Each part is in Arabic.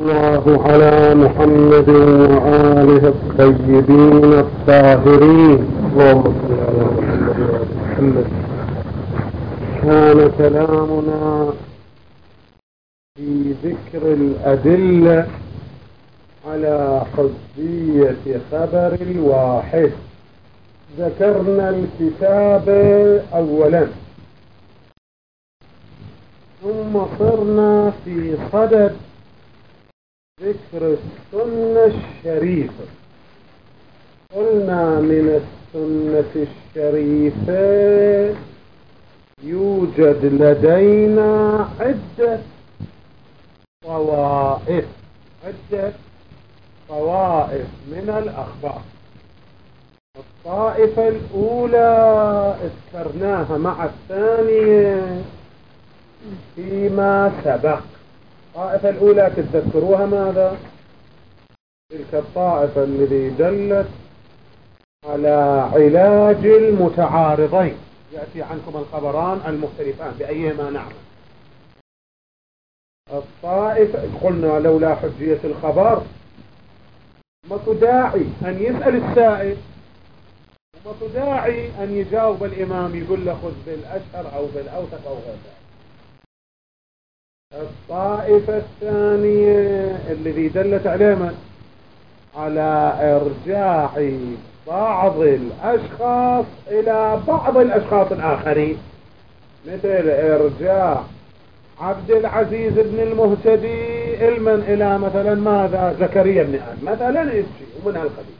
الله على محمد وآله الطيبين الطاهرين. اللهم صل على محمد وآل محمد. كان كلامنا في ذكر الأدلة على حجية خبر الواحد. ذكرنا الكتاب أولا، ثم صرنا في صدد ذكر السنة الشريفة. قلنا من السنة الشريفة يوجد لدينا عدة طوائف من الأخبار. الطائفة الأولى اذكرناها مع الثانية فيما سبق. الطائفة الأولى تتذكروها ماذا؟ تلك الطائفة التي دلت على علاج المتعارضين، يأتي عنكم الخبران المختلفان بأيهما نعمل. الطائفة قلنا لولا حجية الخبر ما داعي أن يسأل السائل، وما داعي أن يجاوب الإمام يقول له خذ بالأشهر أو بالأوثق أو غير ذلك. الطائفة الثانية الذي دلت عليها على إرجاع بعض الأشخاص إلى بعض الأشخاص الآخرين، مثل إرجاع عبد العزيز بن المهتدي علما إلى مثلا ماذا زكريا بن آدم مثلا ومن هالقبيل.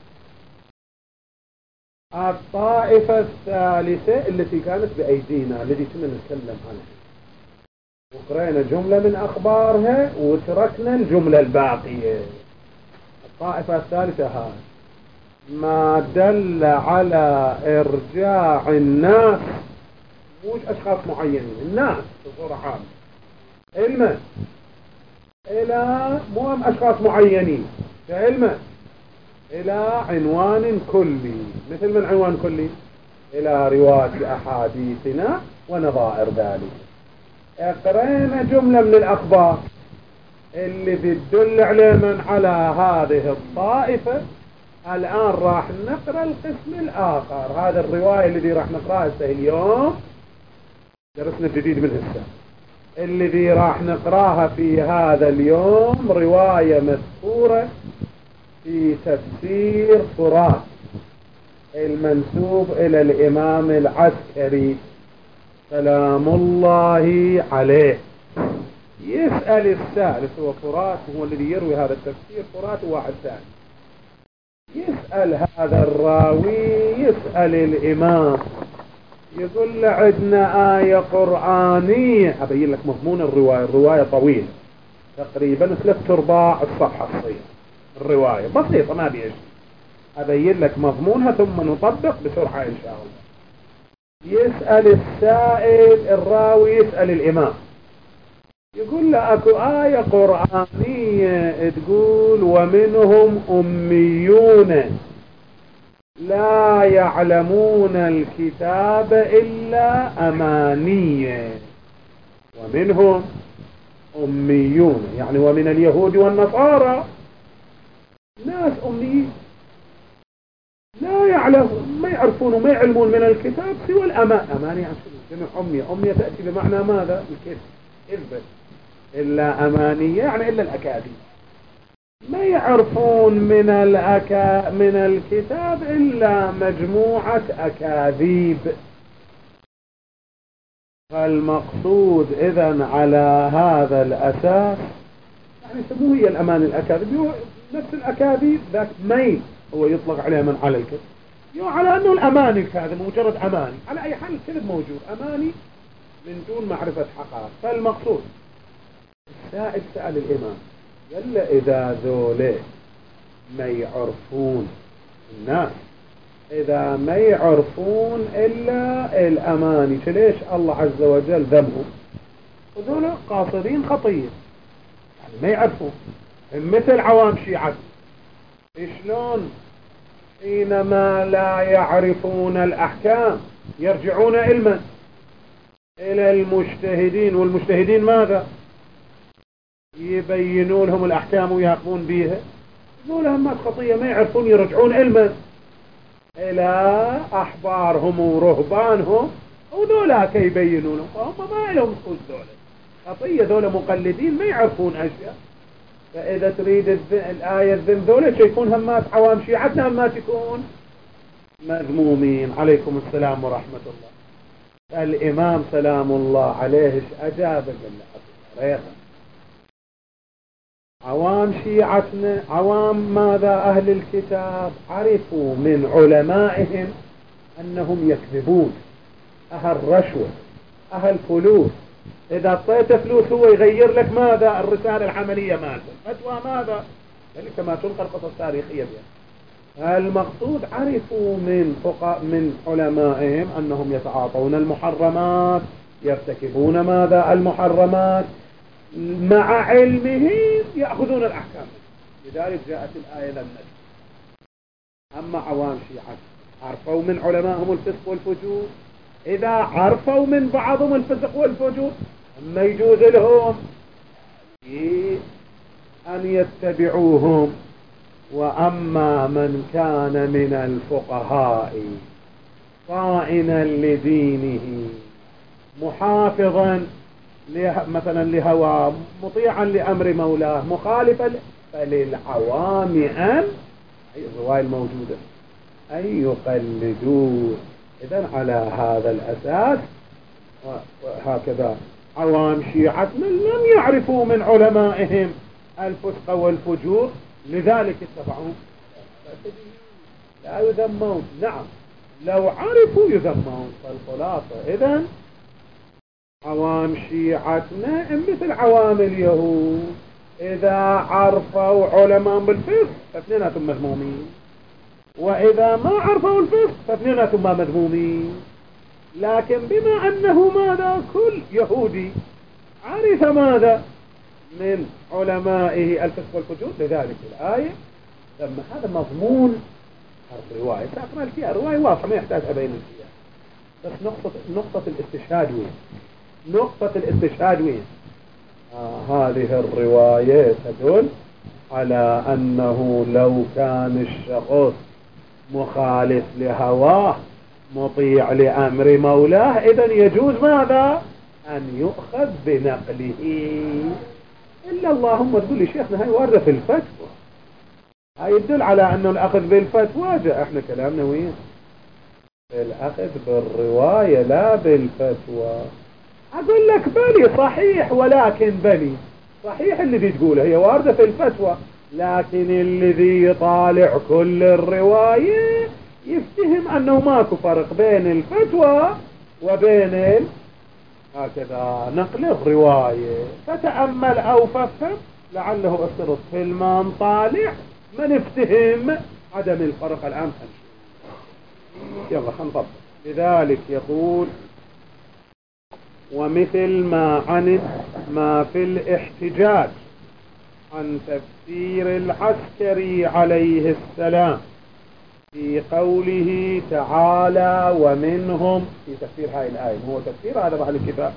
الطائفة الثالثة التي كانت بأيدينا التي كنا نتكلم عنها وقرأنا جملة من أخبارها وتركنا الجملة الباقية. الطائفة الثالثة هذه ما دل على إرجاع الناس، مش أشخاص معينين، الناس بصورة عامة علما إلى مهم أشخاص معينين كعلما إلى عنوان كلي. مثل من عنوان كلي؟ إلى رواية أحاديثنا ونظائر ذلك. اقرأنا جملة من الأخبار اللي تدل علينا على هذه الطائفة. الآن راح نقرأ القسم الآخر. هذا الرواية الذي راح نقرأها اليوم درسنا الجديد من هسه، الذي راح نقرأها في هذا اليوم رواية مذكورة في تفسير فرات المنسوب إلى الإمام العسكري سلام الله عليه. يسأل السائل، هو فرات هو الذي يروي هذا التفسير، فرات واحد ثاني. يسأل هذا الراوي، يسأل الإمام، يقول له عندنا آية قرآنية. أبين لك مضمون الرواية طويلة تقريبا 3/4 الصفحة الصغيرة. الرواية بسيطة ما بيش، أبين لك مضمونها ثم نطبق بسرعة إن شاء الله. يسأل السائل الراوي، يسأل الإمام، يقول له أكو آية قرآنية تقول ومنهم أميون لا يعلمون الكتاب إلا أمانية. ومنهم أميون يعني ومن اليهود والنصارى ناس أميين لا يعلمون، ما يعرفون وما يعلمون من الكتاب سوى الأمان. أماني يعني جمع أمية. أمية تأتي بمعنى ماذا؟ الكذب. إلا أمانية يعني إلا الأكاذيب. ما يعرفون من الكتاب إلا مجموعة أكاذيب. فالمقصود إذن على هذا الأساس يعني سموه هي الأمان الأكاذيب، نفس الأكاذيب ذاك ميل هو يطلق عليه من على الكذب، على أنه الأماني الكاذب مجرد أماني. على أي حال الكذب موجود، أماني من دون معرفة حقائق. فالمقصود السائل سأل الإمام قال إذا ذولا ما يعرفون الناس، إذا ما يعرفون إلا الأماني، ليش الله عز وجل ذمهم؟ وذولا قاصرين خطية يعني ما يعرفون، مثل عوام شيعة. شلون حينما لا يعرفون الأحكام يرجعون علما إلى المجتهدين، والمجتهدين ماذا؟ يبينون لهم الأحكام ويأخذون بيها، يقول همات خطية ما يعرفون يرجعون علما إلى أحبارهم ورهبانهم وذولاك يبينونهم، فهم ما لهم خصوص ذولا خطية، ذولا مقلدين ما يعرفون أشياء. فإذا تريد الآية الذم ذولا يكون همات عوام شيعتنا همات يكون مذمومين. عليكم السلام ورحمة الله. الإمام سلام الله عليه أجاب بالله عوام شيعتنا، عوام ماذا؟ أهل الكتاب عرفوا من علمائهم أنهم يكذبون، أهل رشوة، أهل فلوس. إذا أعطيت فلوس هو يغير لك ماذا؟ الرسالة العملية ماذا؟ فتوى ماذا؟ ذلك كما تنقل قصص تاريخية بها. المقصود عرفوا من علمائهم أنهم يتعاطون المحرمات، يرتكبون ماذا؟ المحرمات، مع علمهم يأخذون الأحكام. لذلك جاءت الآية لم نجد. أما عوام شيعة عرفوا من علمائهم الفسق والفجور، إذا عرفوا من بعضهم الفسق والفجور أما يجوز لهم أن يتبعوهم. وأما من كان من الفقهاء طائنا لدينه محافظا مثلا لهواه مطيعا لأمر مولاه مخالفا، فللعوام أن الرواية الموجودة أن يقلدوه. إذن على هذا الأساس وهكذا عوام شيعتنا لم يعرفوا من علمائهم الفسق والفجور، لذلك اتبعوه لا يذمون. نعم لو عرفوا يذمون. فالخلاصة إذن عوام شيعتنا مثل عوام اليهود، إذا عرفوا علماء بالفسق فاثنيناتهم مذمومين، وإذا ما عرفوا الفسق فاثنيناتهم ما مذمومين. لكن بما أنه ماذا؟ كل يهودي عرف ماذا؟ من علمائه الفسق والفجور، لذلك الآية لما هذا مضمون الرواية سأقرأ فيها. الرواية واضحة ما يحتاج أبين فيها، بس نقطة الاستشهاد وين؟ نقطة الاستشهاد وين؟ هذه الرواية تدل على أنه لو كان الشخص مخالف لهواه مطيع لأمر مولاه إذن يجوز ماذا؟ أن يؤخذ بنقله. إلا اللهم تقول لي شيخنا هاي واردة في الفتوى، هاي يدل على أنه الأخذ بالفتوى. جاء احنا كلامنا وين؟ الأخذ بالرواية لا بالفتوى. أقول لك بلي صحيح، ولكن بلي صحيح الذي تقوله هي واردة في الفتوى، لكن الذي يطالع كل الرواية يفتهم أنه ماكو فرق بين الفتوى وبين هكذا نقل الرواية. فتأمل أو فهم لعله افترض في المان طالع ما نفتهم عدم الفرق. الآن يلا خنطب. لذلك يقول ومثل ما عن ما في الاحتجاج عن تفسير العسكري عليه السلام في قوله تعالى ومنهم، في تفسير هاي الآية هو تفسير هذا بعد الكتاب،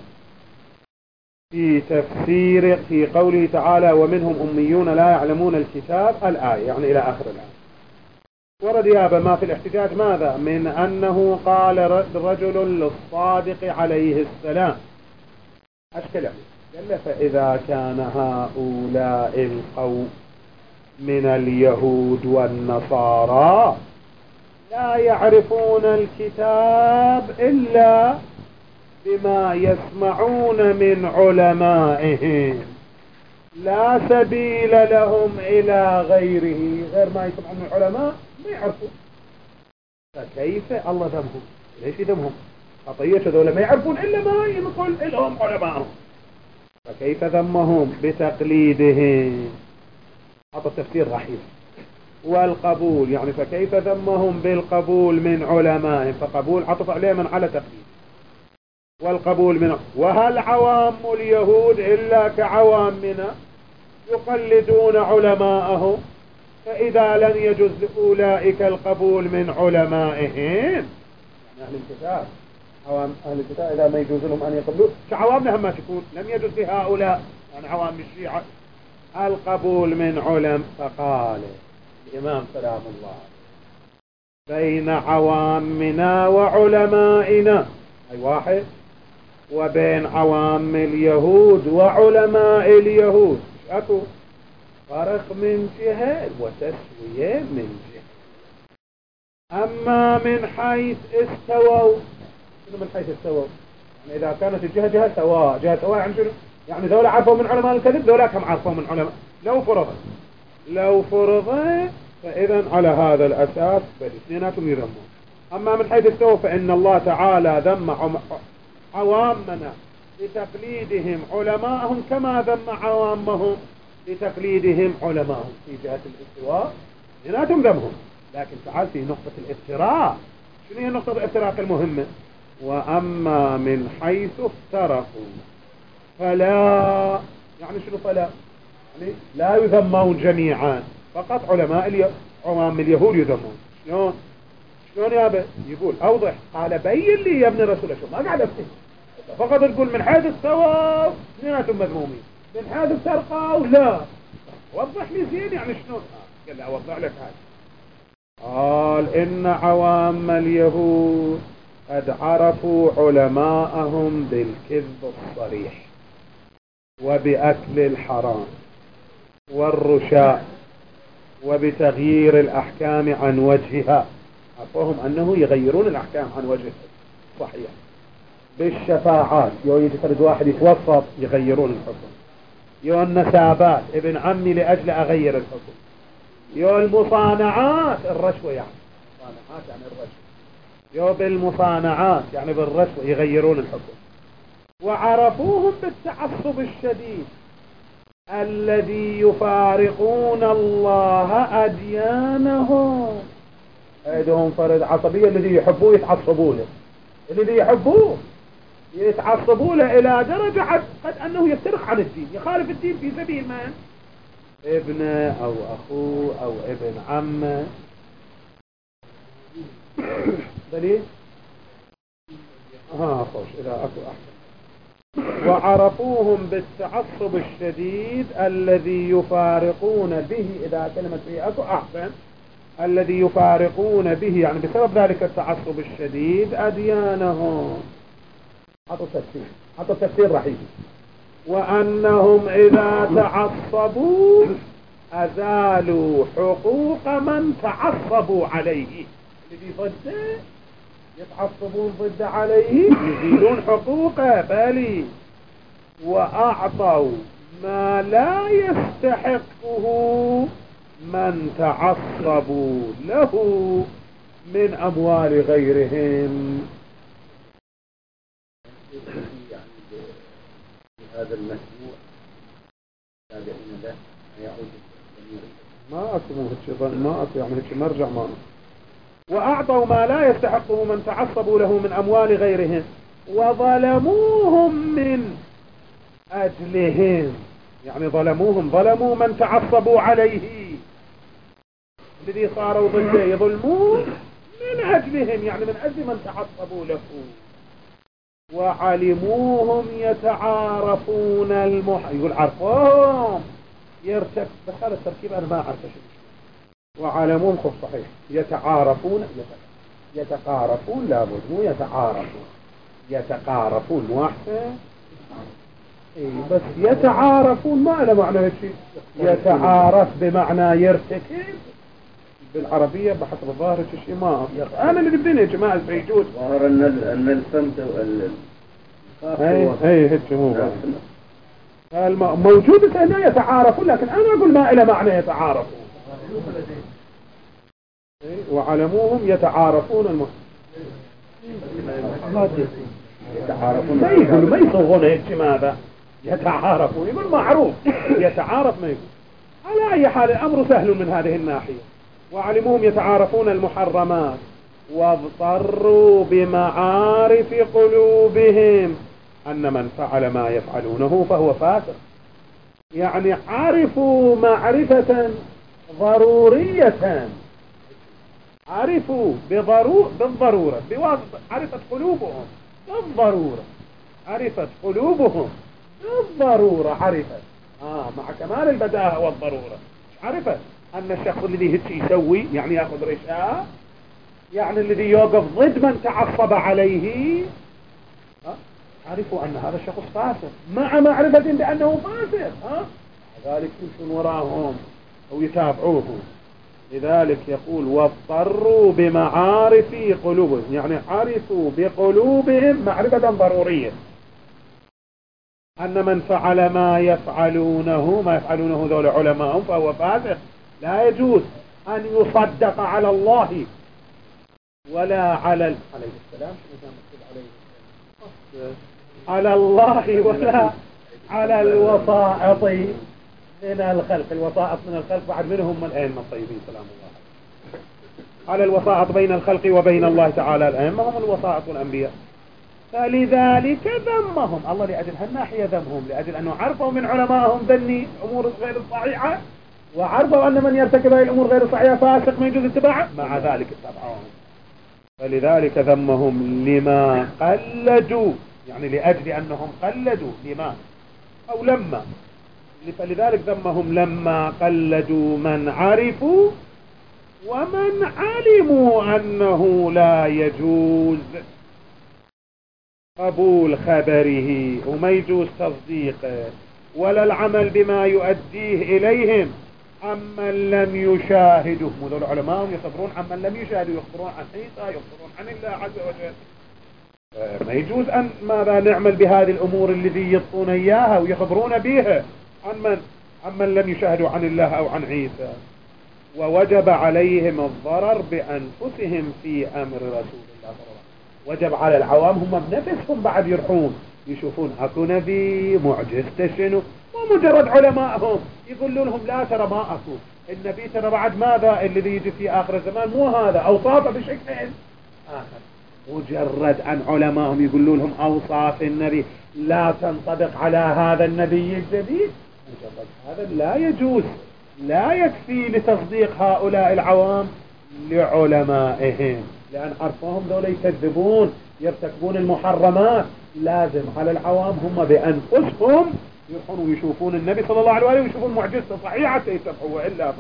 في قوله تعالى ومنهم أميون لا يعلمون الكتاب الآية يعني إلى آخر الآية. ورد يابا ما في الاحتجاج ماذا؟ من أنه قال رجل للصادق عليه السلام أشكل قال فإذا كان هؤلاء القوم من اليهود والنصارى لا يعرفون الكتاب إلا بما يسمعون من علمائهم لا سبيل لهم إلى غيره، غير ما يسمعون من العلماء ما يعرفون. فكيف الله ذمهم؟ ليش يذمهم؟ خطية هذول ما يعرفون إلا ما ينقل لهم علماءهم، فكيف ذمهم؟ بتقليدهم. هذا تفسير رحيم. والقبول يعني فكيف ذمهم؟ بالقبول من علمائهم، فقبول عطف عليه من على تقليد، والقبول منه. وهل عوام اليهود إلا كعوامنا يقلدون علماءهم؟ فإذا لم يجوز لأولئك القبول من علمائهم، أهل الكتاب عوام أهل الكتاب إذا ما يجوز لهم أن يقبلوا كعوامنا هم ما تكون لم يجوز لهؤلاء يعني عوام الشيعة القبول من علم. فقال الإمام سلام الله بين عوامنا وعلمائنا أي واحد، وبين عوام اليهود وعلماء اليهود اكو فرق من جهة وتسوية من جهة. أما من حيث استووا، شنو من حيث استووا؟ يعني إذا كانت الجهة جهة سواء، جهة سواء يعني شنو؟ يعني ذولا عرفوا من علماء الكذب، ذولا كم عرفوا من علماء. لو فرض فإذا على هذا الأساس فالاثنيناتهم يذمون. أما من حيث استووا فإن الله تعالى ذم عوامنا لتقليدهم علماءهم كما ذم عوامهم لتقليدهم علماءهم. في جهة الاستواء اثنيناتهم ذمهم، لكن تعال في نقطة الافتراق. شنو هي نقطة الافتراق المهمة؟ وأما من حيث افترقوا فلا، يعني شنو فلا؟ يعني لا يذمون جميعا، فقط عوام اليهود يذمون. شلون يا ابي؟ يقول اوضح. قال بين لي يا ابن رسول الله، ما قاعد افتي، فقط تقول من حيث استووا اثنيناتهم مذمومين، من حيث افترقوا لا. وضح لي زين يعني شلون. قال لي اوضح لك هذا. قال إن عوام اليهود قد عرفوا علماءهم بالكذب الصريح وبأكل الحرام والرشاء وبتغيير الأحكام عن وجهها. عرفوهم أنه يغيرون الأحكام عن وجهها صحيح. بالشفاعات، يجي فرد واحد يتوسط يغيرون الحكم. النسابات، ابن عمي لأجل أغير الحكم. المصانعات، الرشوة يعني المصانعات يعني الرشوة. بالمصانعات يعني بالرشوة يغيرون الحكم. وعرفوهم بالتعصب الشديد الذي يفارقون الله أديانهم. عندهم فرد عصبية، الذي يحبوه يتعصبوا له، الذي يحبوه يتعصبوا له إلى درجة قد أنه يفترق عن الدين، يخالف الدين في سبيل من؟ ابنه أو أخوه أو ابن عمه. دليل؟ خوش إذا أكو أحسن. وعرفوهم بالتعصب الشديد الذي يفارقون به، إذا كلمة فيه أكو أحسن، الذي يفارقون به يعني بسبب ذلك التعصب الشديد أديانهم. حطوا تفسير رحيم. وأنهم إذا تعصبوا أزالوا حقوق من تعصبوا عليه. الذي ضده يتعصبون ضد عليه يزيلون حقوقه بالي. وأعطوا ما لا يستحقه من تعصبوا له من أموال غيرهم. هذا المسموع تابعين له يعود ما أسموه الشيطان، ما يعني هيك مرجع ما. وأعطوا ما لا يستحقه من تعصبوا له من أموال غيرهم وظلموهم من أجلهم. يعني ظلموا من تعصبوا عليه، الذي صاروا ضده يظلمون من أجلهم، يعني من أجل من تعصبوا له. وعلموهم يتعارفون يقول عرفوهم يرتكب، بس هذا التركيب أنا ما أعرف شيء. وعلموهم خف صحيح. يتقارفون لابد، مو يتقارفون مو أحسن. بس يتعارفون ما له معنى هالشيء. يتعارف بمعنى يرتكب بالعربية بحسب الظاهر شيء ما أنا اللي بدينا يا جماعة سيجود ظاهر أن الفمت هيك مو موجود هنا يتعارفون، لكن أنا أقول ما إلى معنى يتعارفون. وعلموهم يتعارفون يتعارفون ما يقولوا، ما يصوغون هيك ماذا يتعارفون، يقول معروف يتعارف ما يقول. على أي حال الأمر سهل من هذه الناحية. وعلموهم يتعارفون المحرمات واضطروا بمعارف قلوبهم أن من فعل ما يفعلونه فهو فاسق. يعني عرفوا معرفة ضرورية، عرفوا بالضرورة بواسطة، عرفت قلوبهم بالضرورة، عرفت قلوبهم بالضرورة، عرفت مع كمال البداهة والضرورة عرفت أن الشخص الذي هيك يسوي يعني يأخذ رشاة، يعني الذي يوقف ضد من تعصب عليه، عرفوا أن هذا الشخص فاسق مع معرفة بأنه فاسق، ذلك يمشون وراهم أو يتابعوه. لذلك يقول واضطروا بمعارف قلوبهم، يعني عرفوا بقلوبهم معرفة ضرورية أن من فعل ما يفعلونه ذول علماءهم فهو فاسق. لا يجوز أن يصدق على الله ولا على عليه السلام على الله ولا على الوسائط من الخلق. الوسائط من الخلق بعد منهم الأئمة الطيبين سلام الله على الوسائط بين الخلق وبين الله تعالى. الأئمة هم الوسائط والأنبياء. فلذلك ذمهم الله لأجل هالناحية ذمهم، لأجل أنه عرفوا من علمائهم ذني أمور غير صحيحة، وعرفوا أن من يرتكب هذه الأمور غير صحيحة فاسق ما يجوز اتباعه، مع ذلك اتبعوهم. فلذلك ذمهم لما قلدوا، يعني لأجل أنهم قلدوا لما أو لما، فلذلك ذمهم لما قلدوا من عرفوا ومن علموا أنه لا يجوز قبول خبره وما يجوز تصديقه ولا العمل بما يؤديه إليهم عمن لم يشاهدوا. هذول العلماء يخبرون عمن لم يشاهدوا، يخبرون عن عيسى، يخبرون عن الله عز وجل. ما يجوز أن ماذا نعمل بهذه الأمور الذي يطون إياها ويخبرون بها عمن لم يشاهدوا عن الله أو عن عيسى. ووجب عليهم الضرر بأنفسهم في أمر رسول الله صلى الله عليه وسلم. وجب على العوام هم بنفسهم بعد يرحون يشوفون اكو نبي معجزته شنو، مو مجرد علمائهم يقولون لهم لا ترى ما اكو النبي، ترى بعد ماذا الذي يجي في اخر الزمان مو هذا، اوصافه بشكل اخر. مجرد ان علمائهم يقولون لهم اوصاف النبي لا تنطبق على هذا النبي الجديد، مجرد هذا لا يجوز، لا يكفي لتصديق هؤلاء العوام لعلمائهم، لأن عرفهم ذولا يكذبون يرتكبون المحرمات. لازم على العوام هم بأنفسهم يروحون ويشوفون النبي صلى الله عليه وآله ويشوفون معجزته صحيحة يتبعوه، وإلا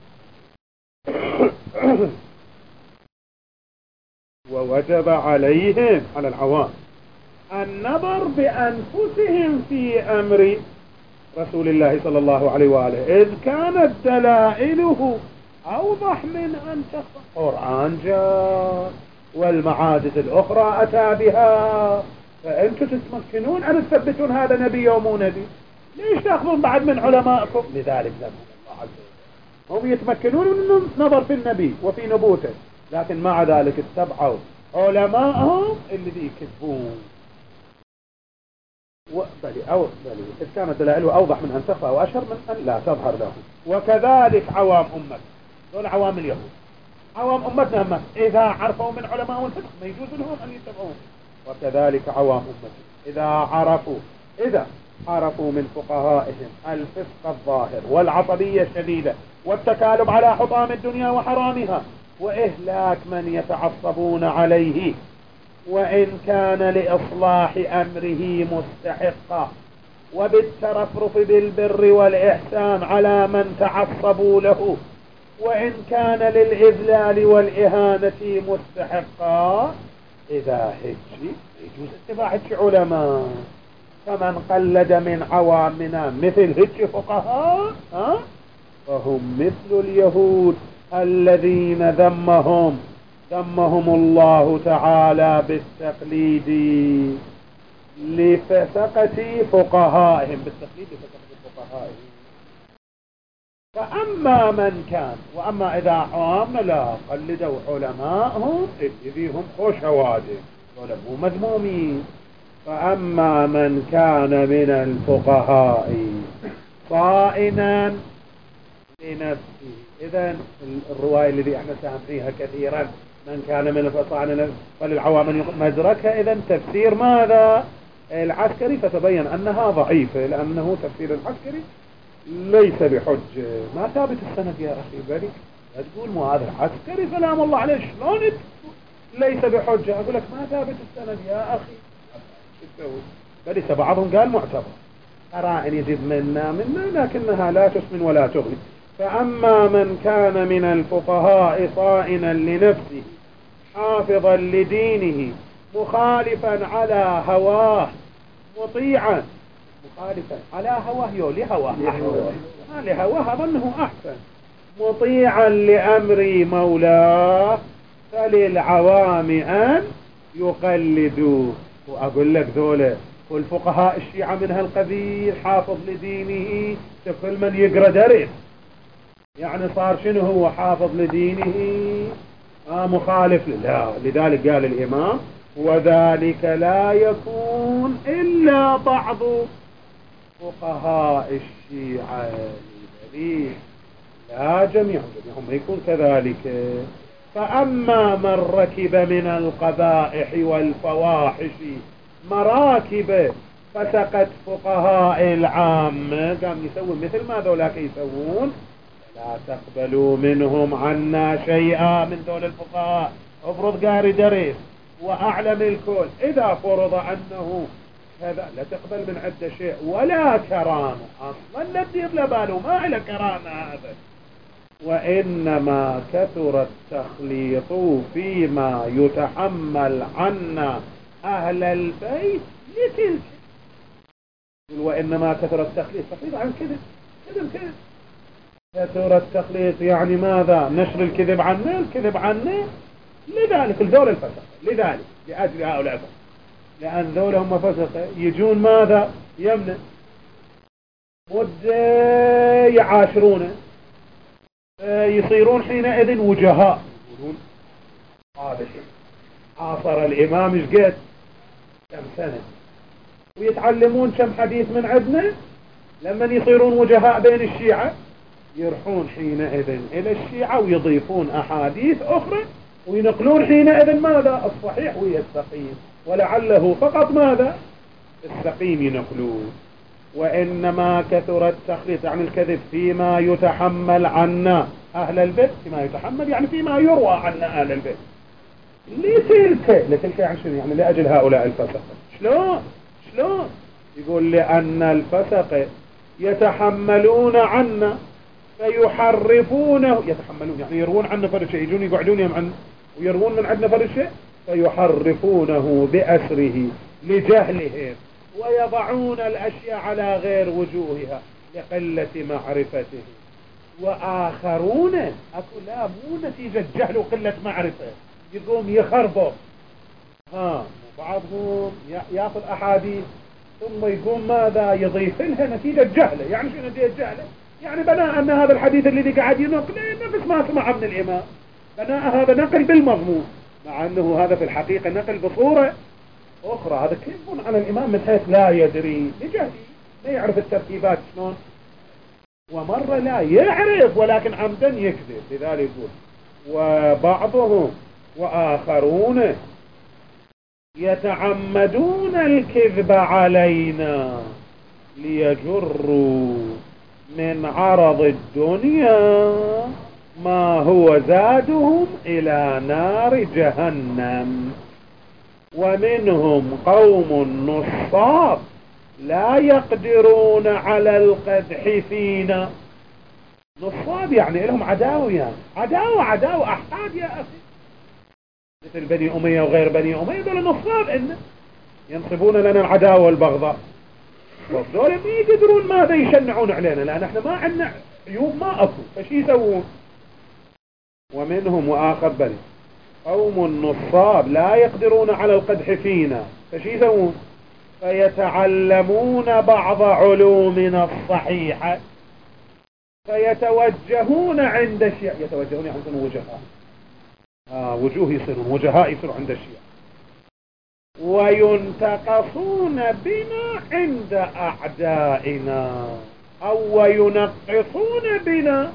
ووجب عليهم على العوام النظر بأنفسهم في أمر رسول الله صلى الله عليه وآله، إذ كانت دلائله أوضح من أن تخفى. القرآن جاء والمعاجز الأخرى أتى بها، فأنتم تتمكنون أن تثبتون هذا نبي ومو نبي، ليش تأخذون بعد من علمائكم؟ لذلك ذنبهم الله عز وجل، هم يتمكنون من النظر في النبي وفي نبوته، لكن مع ذلك اتبعوا علمائهم الذي يكذبون. بلي إذ كانت دلائله أوضح من أن تخفى وأشهر من أن لا تظهر لهم. وكذلك عوام أمة، دول عوام اليهود، عوام أمتنا هم إذا عرفوا من علماء الفقه ما يجوز لهم أن يتبعون. وكذلك عوام أمتنا إذا عرفوا من فقهائهم الفسق الظاهر والعصبية الشديدة والتكالب على حطام الدنيا وحرامها وإهلاك من يتعصبون عليه، وإن كان لإصلاح أمره مستحقا، وبالترفرف بالبر والإحسان على من تعصبوا له، وإن كان للإذلال والإهانة مستحقا، إذا هجي يجوز اتباع هجي علماء. فمن قلد من عوامنا مثل هجي فقهاء فهم مثل اليهود الذين ذمهم الله تعالى بالتقليد لفسقة فقهائهم، بالتقليد لفسقة فقهائهم. فأما من كان، وأما إذا عوامنا لا قلدوا علماءهم الذي هم خوشواده ولا مو مذمومين. فأما من كان من الفقهاء صائنا لنفسه، إذن الرواية التي احنا سامعيها كثيرا من كان من الفقهاء فللعوام مدركها، إذن تفسير ماذا؟ العسكري، فتبين أنها ضعيفة لأنه تفسير العسكري ليس بحجة، ما ثابت السند يا أخي. بلي تقول مو هذا العسكري سلام الله عليه شلون ليس بحجة؟ أقول لك ما ثابت السند يا أخي. بلي بعضهم قال معتبر، قرائن يجيب منا لكنها لا تسمن ولا تغني. فأما من كان من الفقهاء صائنا لنفسه حافظا لدينه مخالفا على هواه مطيعا، مخالفا على هواه لهواه أحسن، لهواه أظنه أحسن، مطيعا لأمر مولاه فللعوام أن يقلدوه. وأقول لك ذولا والفقهاء الشيعة من هالقبيل حافظ لدينه، كل من يقرأ درس يعني صار شنو هو حافظ لدينه مخالف لا. لذلك قال الإمام وذلك لا يكون إلا بعض فقهاء الشيعة بدليل، لا جميعهم ما يكون كذلك. فأما من ركب من القبائح والفواحش مراكب فسقت فقهاء العامة، قام يسوون مثل ما ذولاك يسوون، لا تقبلوا منهم عنا شيئا. من دول الفقهاء افرض قاري درس وأعلم الكل، إذا فرض أنه هذا لا تقبل من عده شيء ولا كرامة أصلا، لا تدير لباله ما إلى كرامة هذا. وإنما كثر التخليط فيما يتحمل عنا أهل البيت لتلك. وإنما كثر التخليط تخليط عن كذب كذب. كثر التخليط يعني ماذا؟ نشر الكذب عنه، الكذب عنه. لذلك الدولة الفسقة، لذلك لأجل هؤلاء الفسقة، لأن دولة هم فسقة يجون ماذا؟ يمنع مدة يعاشرونه، يصيرون حينئذ وجهاء، يقولون هذا عاصر الإمام ايش قد كم سنة، ويتعلمون كم حديث من عندنا. لما يصيرون وجهاء بين الشيعة يرحون حينئذ إلى الشيعة ويضيفون أحاديث أخرى وينقلون حينئذ ماذا؟ الصحيح ويستقيم، ولعله فقط ماذا؟ السقيم ينقلون. وإنما كثر التخليط يعني الكذب فيما يتحمل عنا أهل البيت، فيما يتحمل يعني فيما يروى عنا أهل البيت لتلك يعني شنو؟ يعني لأجل هؤلاء الفسقة. شلون؟ يقول لأن الفسقة يتحملون عنا فيحرفونه، يتحملون يعني يروون عنا فرد شيء، يجون يقعدون يم ويروون من عندنا فرد شيء فيحرفونه بأسره لجهلهم، ويضعون الأشياء على غير وجوهها لقلة معرفتهم. وآخرون أكو لا مو نتيجة جهل وقلة معرفة يقوم يخربوا، بعضهم يأخذ أحاديث ثم يقوم ماذا؟ يضيف لها نتيجة جهله. يعني شو نتيجة جهله؟ يعني بناء أن هذا الحديث الذي قاعد ينقله نفس ما سمع من الإمام، بناء هذا نقل بالمضمون، مع أنه هذا في الحقيقة نقل بصورة أخرى. هذا كذب على الإمام من حيث لا يدري لجهله، لا يعرف الترتيبات شلون، ومرة لا يعرف ولكن عمدا يكذب. لذلك يقول وبعضهم وآخرون يتعمدون الكذب علينا ليجروا من عرض الدنيا ما هو زادهم إلى نار جهنم. ومنهم قوم نصاب لا يقدرون على القدح فينا. نصاب يعني لهم عداوة، يعني عداوة أحقاد يا أخي، مثل بني أمية وغير بني أمية، دول نصاب إن ينصبون لنا العداوة والبغضاء، دول ما يقدرون ماذا يشنعون علينا، لأن احنا ما عندنا عيوب ما أكو، فشي يسوون. ومنهم وآخر بني قوم نصاب لا يقدرون على القدح فينا، فشي يسوون؟ فيتعلمون بعض علومنا الصحيحة فيتوجهون عند الشيعة، يتوجهون يعني يكونوا وجهاء، وجوه يصيرون وجهاء يصيروا عند الشيعة، وينتقصون بنا عند أعدائنا، أو وينقصون بنا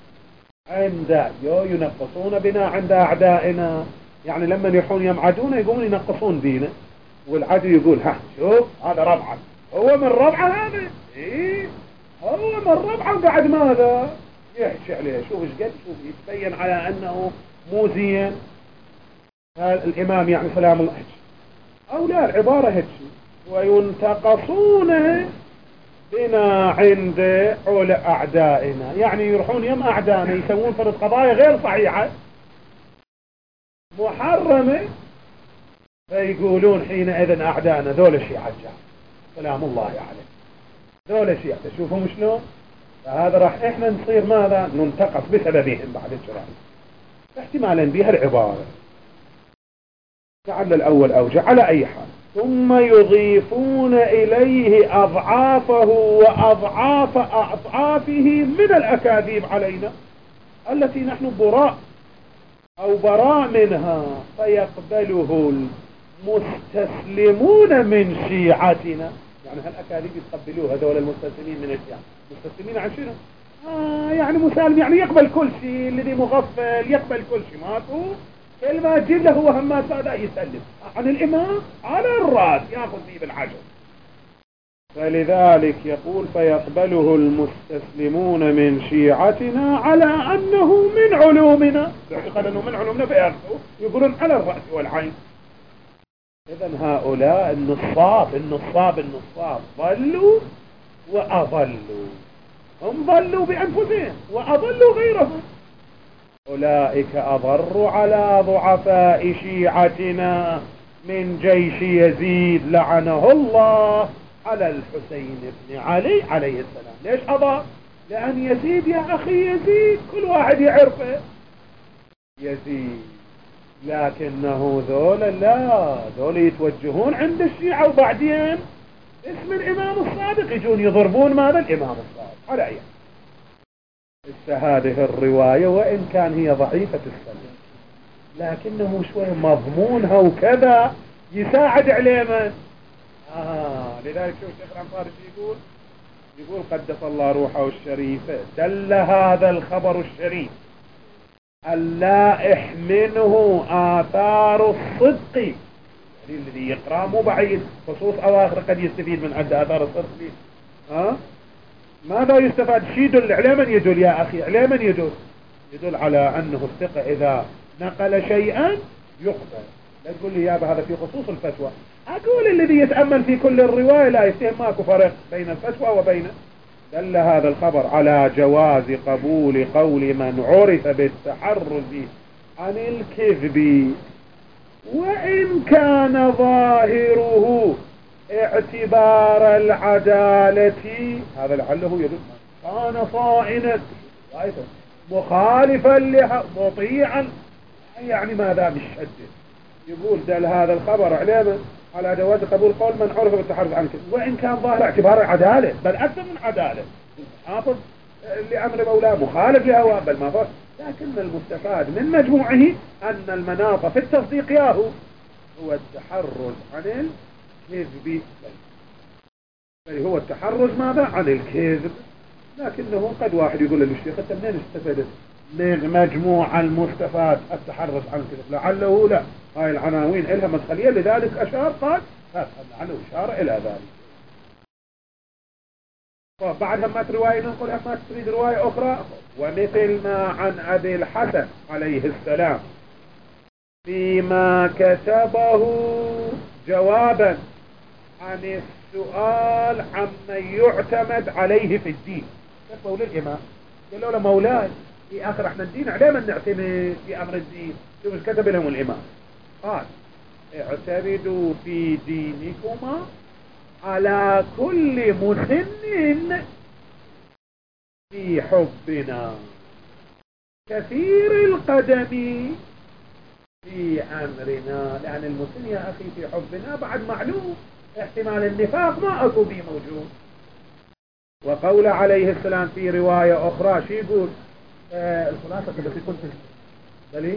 ينقصون بنا عند أعدائنا، يعني لما يروحون يمعدون يقومون ينقصون بينا، والعدو يقول ها شوف هذا ربعه، هو من ربعه هذا، هو من ربعه، وقعد ماذا يحشي عليه، شوف ايش قد، شوف يتبين على أنه مو زين. الإمام يعني سلام الله أو لا، العبارة هيك. وينتقصون بنا عند علا أعدائنا، يعني يروحون يم أعدائنا يسوون فرض قضايا غير صحيحة محرمة، فيقولون حينئذ أعدائنا ذول الشيعة الجاهل سلام الله عليه، ذول الشيعة تشوفهم شلون. فهذا راح احنا نصير ماذا؟ ننتقص بسببهم بعد الجرائم، احتمالا بها العبارة لعل الأول أوجه. على أي حال، ثم يضيفون إليه أضعافه وأضعاف أضعافه من الأكاذيب علينا التي نحن براء أو براء منها، فيقبله المستسلمون من شيعتنا. يعني هالأكاذيب يتقبلوها هذول المستسلمين من الشيعة. مستسلمين عن شنو؟ يعني مسالم، يعني يقبل كل شيء، الذي مغفل يقبل كل شيء، ماكو كل ما تجيب له هو همات هذا يسلم عن الإمام على الرأس يأخذ فيه بالعجل. فلذلك يقول فيقبله المستسلمون من شيعتنا على أنه من علومنا، يعتقد أنه من علومنا فيأخذوا يقولون على الرأس والعين. إذن هؤلاء النصاب ضلوا وأضلوا، هم ضلوا بأنفسهم وأضلوا غيرهم. أولئك أضروا على ضعفاء شيعتنا من جيش يزيد لعنه الله على الحسين بن علي عليه السلام. ليش أضر؟ لأن يزيد يا أخي يزيد كل واحد يعرفه يزيد، لكنه ذول يتوجهون عند الشيعة وبعدين اسم الإمام الصادق يجون يضربون ماذا؟ الإمام الصادق. على أي هذه الرواية وإن كان هي ضعيفة السند لكنه شوي مضمونها وكذا يساعد عليه من؟ لذلك شوف الشيخ الأنصاري يقول قدس الله روحه الشريفة دل هذا الخبر الشريف اللائح منه آثار الصدق، يعني الذي يقرأ مو بعيد خصوص أواخر قد يستفيد من عند آثار الصدق. ماذا يستفاد؟ شيء يدل على من يدل يا أخي؟ على من يدل على أنه الثقة إذا نقل شيئا يقبل. لا تقول لي يا هذا في خصوص الفتوى، أقول الذي يتأمل في كل الرواية لا يفتهم ماكو فرق بين الفتوى وبين. دل هذا الخبر على جواز قبول قول من عرف بالتحرز عن الكذب وإن كان ظاهره اعتبار العدالة. هذا لعله يدل كان صائنا مخالفا مطيعا، يعني ماذا بالشدة. يقول دل هذا الخبر على جواز قبول قول من عرف بالتحرز عن الكذب وإن كان ظاهر اعتبار العدالة، بل أكثر من عدالة، حافظ لأمر مولاه مخالف لهواه بل ما فرق. لكن المستفاد من مجموعه أن المناط في التصديق ياهو هو التحرز عن الكذب، يعني هو التحرز ماذا؟ عن الكذب. لكنه قد واحد يقول للشيخ انت منين استفدت من مجموع المستفاد التحرز عن الكذب؟ لعله لا، هاي العناوين إلها مدخلية لذلك أشار قال لعله إشارة إلى ذلك. بعد همات رواية ننقل همات تريد رواية أخرى. ومثل ما عن أبي الحسن عليه السلام فيما كتبه جوابا عن السؤال عمن يعتمد عليه في الدين. كيف مولى الإمام قالوا له مولاي في آخر احنا الدين عليه من نعتمد في أمر الدين؟ شوف كتب لهم الإمام قال اعتمدوا في دينكما على كل مسن في حبنا كثير القدم في أمرنا. لأن المسن يا أخي في حبنا بعد معلوم احتمال النفاق ما أكو به موجود. وقول عليه السلام في رواية أخرى شي يقول الخلاصة التي كنت بلي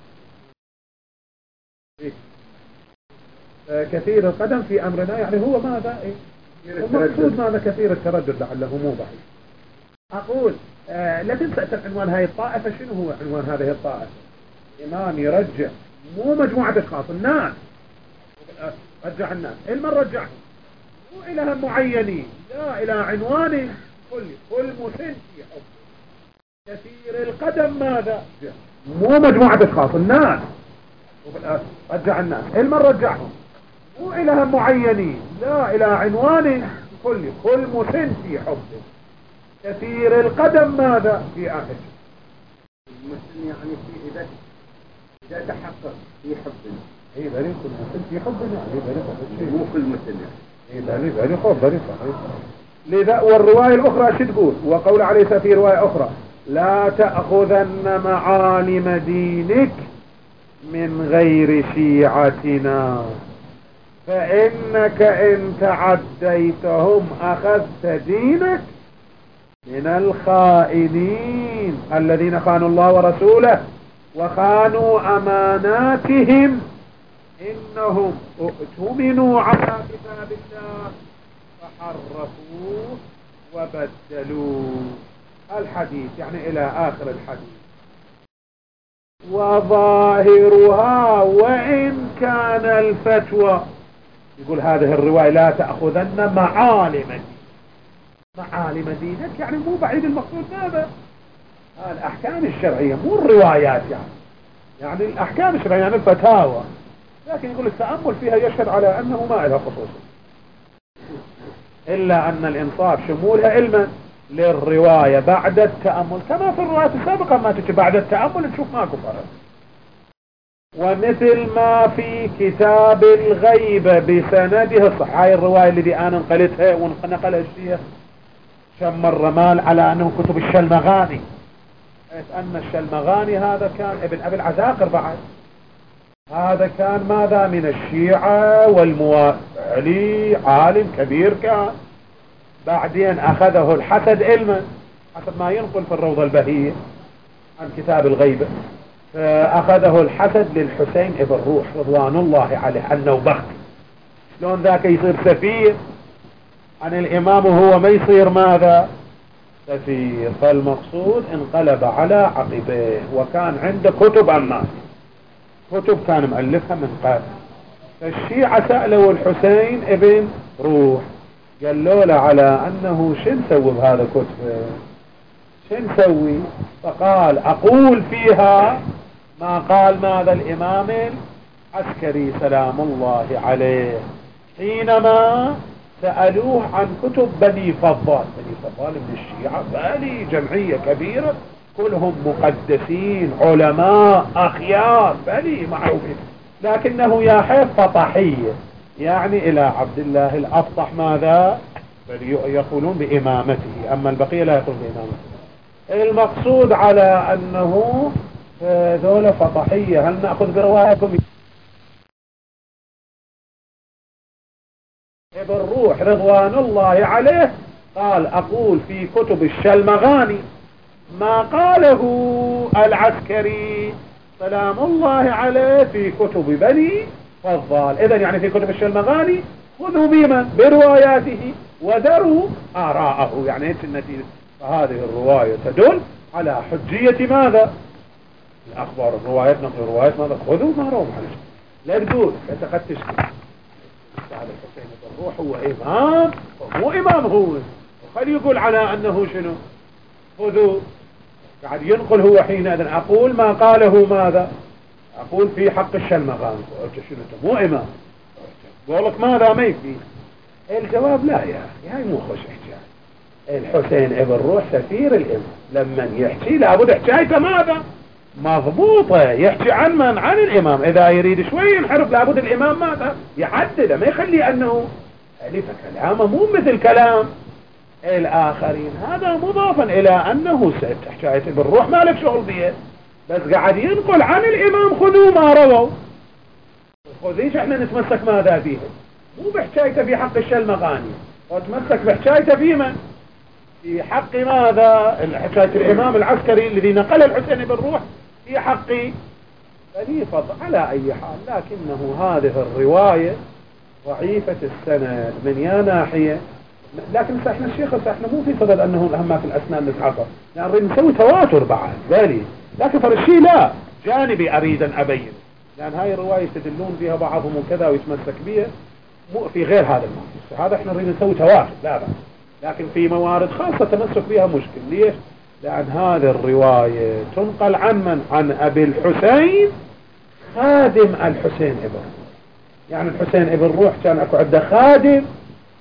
كثير القدم في أمرنا، يعني هو ماذا المقصود ماذا؟ كثير التردد لعله مو بعيد. أقول لا تنسى عنوان هذه الطائفة. شنو هو عنوان هذه الطائفة؟ إمام يرجع مو مجموعة أشخاص، الناس رجع الناس المن رجعهم مو إلى معينين، لا إلى عنوان كل مسن في حب كثير القدم ماذا؟ مو مجموعة أشخاص، الناس رجع الناس المن رجعهم مو إلى معينين، لا إلى عنوان كل مسن في حبه، كثير القدم ماذا في آخر. المسن يعني في إذا تحقق في حبنا. اي ذلك كل مسن في حبنا، اي ذلك مو كل مسن يعني. اي ذلك خوف ذلك صحيح. لذا والرواية الأخرى شو تقول؟ وقول عليه في رواية أخرى: لا تأخذن معالم دينك من غير شيعتنا، فإنك إن تعديتهم أخذت دينك من الخائنين الذين خانوا الله ورسوله وخانوا أماناتهم، إنهم اؤتمنوا على كتاب الله فحرفوه وبدلوه. الحديث يعني إلى آخر الحديث. وظاهرها وإن كان الفتوى، يقول هذه الرواية لا تأخذن معالم دينك، يعني مو بعيد المقصود هذا الأحكام الشرعية مو الروايات، يعني الأحكام الشرعية يعني الفتاوى، لكن يقول التأمل فيها يشهد على أنه ما لها خصوصا، إلا أن الإنصاف شمولها علما للرواية بعد التأمل، كما في الروايات السابقة ما تجي بعد التأمل تشوف ماكو فرق. ومثل ما في كتاب الغيب بسنده الصحيح، هاي الرواية اللي أنا نقلتها ونقلها الشيخ كم مرة مال على أنه كتب الشلمغاني، أن الشلمغاني هذا كان ابن أبي العزاقر، بعد هذا كان ماذا من الشيعة والموالي، عالم كبير كان، بعدين أخذه الحسد علما حسب ما ينقل في الروضة البهية عن كتاب الغيبة، فأخذه الحسد للحسين ابن روح رضوان الله عليه النوبختي، شلون ذاك يصير سفير عن الإمام وهو ما يصير ماذا سفير، فالمقصود انقلب على عقبيه، وكان عنده كتب أمام كتب كان مؤلفها من قبل، فالشيعة سألوا الحسين ابن روح قالوا له على أنه شو نسوي بهذا كتبه، شو نسوي؟ فقال أقول فيها ما قال ماذا الإمام العسكري سلام الله عليه حينما سألوه عن كتب بني فضال من الشيعة، بني جمعية كبيرة كلهم مقدسين علماء أخيار بني معروفين، لكنه يا حيث فطحية، يعني إلى عبد الله الأفطح ماذا بل يقولون بإمامته، أما البقية لا يقولون بإمامته. المقصود على أنه ذولا فطحية. هل نأخذ بروايكم؟ ابن روح رضوان الله عليه قال أقول في كتب الشلمغاني ما قاله العسكري سلام الله عليه في كتب بني فضال. إذن يعني في كتب الشلمغاني خذوا بمن برواياته وذروا آراءه، يعني هيك النتيجة. فهذه الرواية تدل على حجية ماذا الأخبار، الروايات نقل الروايات ماذا خذوا ما رووا عليه، لا تقول أنت قد تشكي هذا الحسين بن روح هو إمام مو إمام، هو وخلي يقول على أنه شنو خذوا، قاعد ينقل هو حينئذ أقول ما قاله ماذا أقول في حق الشلمغاني، شنو مو إمام قولك ماذا ما يكفي. الجواب لا يا أخي، هاي مو خوش حكاية. الحسين ابن روح سفير الإمام، لما يحكي لابد حكايته ماذا مضبوطة، يحكي عن من عن الإمام، إذا يريد شوي ينحرف لابد الإمام ماذا يحدد، ما يخلي أنه ألف كلامه مو مثل كلام الآخرين، هذا مضافا إلى أنه حكاية ابن روح ما لك شغل بيه، بس قاعد ينقل عن الإمام خذوا ما رووا، خذيش احنا نتمسك ماذا فيه، مو بحكايته في حق الشلمغاني، وتمسك بحكايته في من في حق ماذا حكاية الإمام العسكري الذي نقل الحسين بن روح في حق بني فضل. على أي حال لكنه هذه الرواية ضعيفة السند من يا ناحية، لكن احنا الشيخ احنا مو في صدد أنه الأهم في الأسنان نتعصر، يعني نريد نسوي تواتر بعد بالي، لكن فرشي لا جانبي أريد أن أبين، لأن هاي الرواية يستدلون بها بعضهم وكذا ويتمسك بها مو في غير هذا الموضوع، هذا احنا نريد نسوي تواتر لا بأس، لكن في موارد خاصة تمسك بها مشكل. ليش؟ لأن هذه الرواية تنقل عن من؟ عن أبي الحسين خادم الحسين ابن روح، يعني الحسين ابن روح كان أكو عنده خادم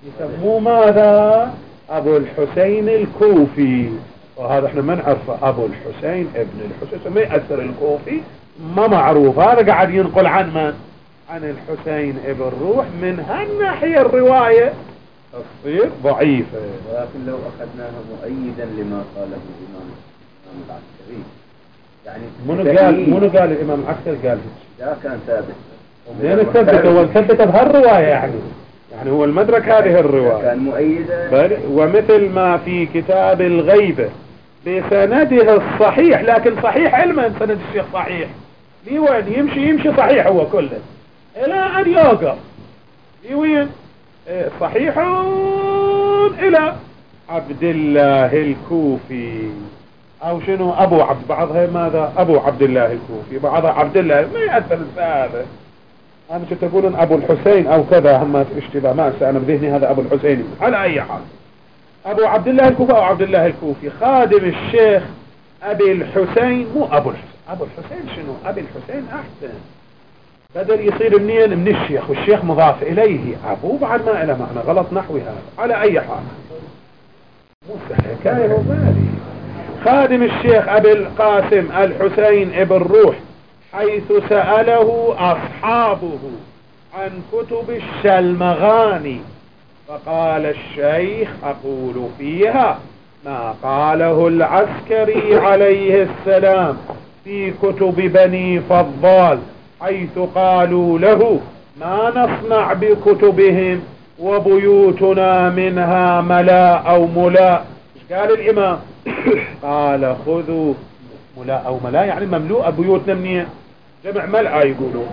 يسموه ماذا؟ أبو الحسين الكوفي. وهذا احنا ما نعرفه، أبو الحسين ابن الحسين ما يأثر الكوفي، ما معروف. هذا قاعد ينقل عن من؟ عن الحسين ابن روح. من هالناحية الرواية تصير ضعيفة. ولكن لو أخذناها مؤيدا لما قاله الإمام العسكري، يعني منو قال الإمام العسكري؟ قال لا كان ثابت. ومن الثبت؟ هو ثبت بهالرواية يعني هو المدرك هذه الرواية كان مؤيدا. ومثل ما في كتاب الغيبة بسنده الصحيح، لكن صحيح علما سند الشيخ صحيح لوين يمشي صحيح هو كله إلى أن يوقف لوين صحيح إلى عبد الله الكوفي أو شنو أبو عبد، بعضها ماذا أبو عبد الله الكوفي، بعضها عبد الله، ما يأثر هذا. أنا كنت تقولون أبو الحسين أو كذا، هم في اشتباه، ما أنسى أنا بذهني هذا أبو الحسين. على أي حال أبو عبد الله الكوفي أو عبد الله الكوفي خادم الشيخ أبي الحسين، مو أبو الحسين. أبو الحسين شنو؟ أبي الحسين أحسن، بدل يصير منين؟ من الشيخ، والشيخ مضاف إليه، أبوه بعد ما إلى معنى، غلط نحوي هذا. على أي حال مو حكاية ومالي. خادم الشيخ أبي القاسم الحسين ابن روح، حيث سأله أصحابه عن كتب الشلمغاني، فقال الشيخ أقول فيها ما قاله العسكري عليه السلام في كتب بني فضال، حيث قالوا له ما نصنع بكتبهم وبيوتنا منها ملاء أو ملاء. ايش قال الإمام؟ قال خذوا ملاء أو ملاء يعني مملوءة بيوتنا منين؟ جمع ملأ يقولون،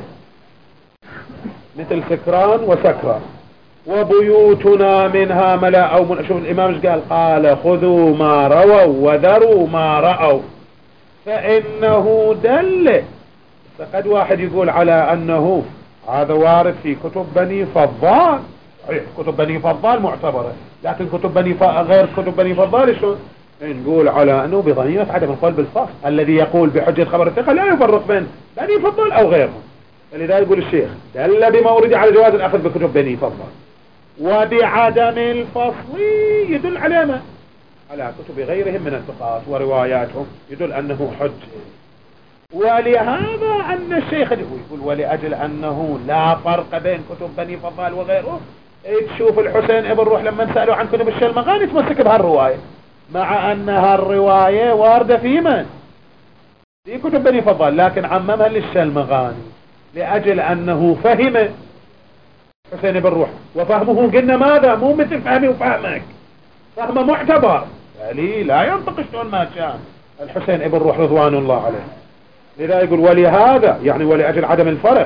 مثل سكران وسكران. وبيوتنا منها ملاء أو ملاء. شوف الإمام ايش قال؟ قال خذوا ما رووا وذروا ما رأوا، فإنه دل. فقد واحد يقول على أنه هذا وارد في كتب بني فضال، كتب بني فضال معتبرة، لكن كتب غير كتب بني فضال شلون؟ نقول على أنه بضميمة عدم القول بالفصل. الذي يقول بحجة خبر الثقة لا يفرق بين بني فضال أو غيرهم. فلذا يقول الشيخ دل بمورد على جواز الأخذ بكتب بني فضال، وبعدم الفصل يدل على ما؟ على كتب غيرهم من الثقات ورواياتهم، يدل أنه حجة. ولهذا أن الشيخ يقول ولأجل أنه لا فرق بين كتب بني فضال وغيره، تشوف الحسين ابن روح لما سألوا عن كتب الشلمغاني تمسك بهالرواية، مع أنها الرواية واردة في من؟ في كتب بني فضال، لكن عممها للشلمغاني لأجل أنه فهم حسين ابن روح، وفهمه قلنا ماذا؟ مو مثل فهمي وفهمك، فهمه معتبر، يعني لا ينطق شلون ما كان الحسين ابن روح رضوان الله عليه. لذا يقول ولهذا يعني ولأجل عدم الفرق،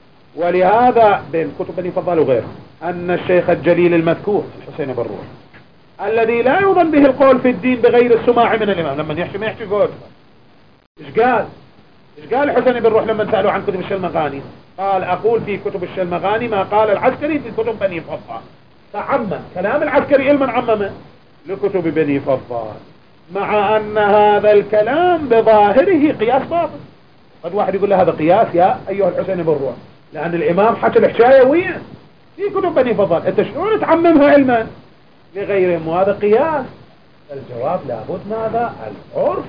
ولهذا بين كتب بني فضال وغيره أن الشيخ الجليل المذكور الحسين بن روح الذي لا يظن به القول في الدين بغير السماع من الإمام، لما يحكي ما يحكي قول. إيش قال الحسين بن روح لما سألوا عن كتب الشلمغاني؟ قال أقول في كتب الشلمغاني ما قال العسكري في كتب بني فضال. فعمم كلام العسكري علما عممه لكتب بني فضال، مع أن هذا الكلام بظاهره قياس باطل. قد واحد يقول له هذا قياس يا أيها الحسين بن روح، لأن الإمام حكى الحكاية وين؟ في كتب بني فضال، أنت شلون تعممها علما لغيرهم وهذا قياس؟ الجواب لابد ماذا؟ العرف.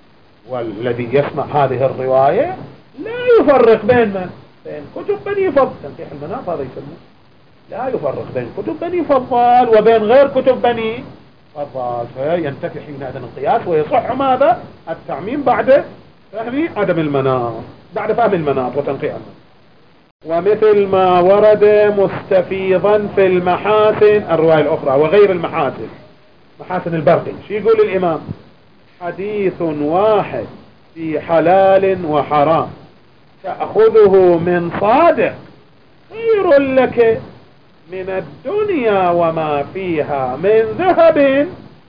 والذي يسمع هذه الرواية لا يفرق بين من؟ بين كتب بني فضال، تنقيح المناط هذا يسموه، لا يفرق بين كتب بني فضال وبين غير كتب بني فضال، فينتفي حينئذ القياس ويصح ماذا؟ التعميم بعد فهم عدم المناط، بعد فهم المناط وتنقيح المناط. ومثل ما ورد مستفيضا في المحاسن الرواية الأخرى وغير المحاسن، محاسن البرقي، شو يقول الإمام؟ حديث واحد في حلال وحرام تأخذه من صادق خير لك من الدنيا وما فيها من ذهب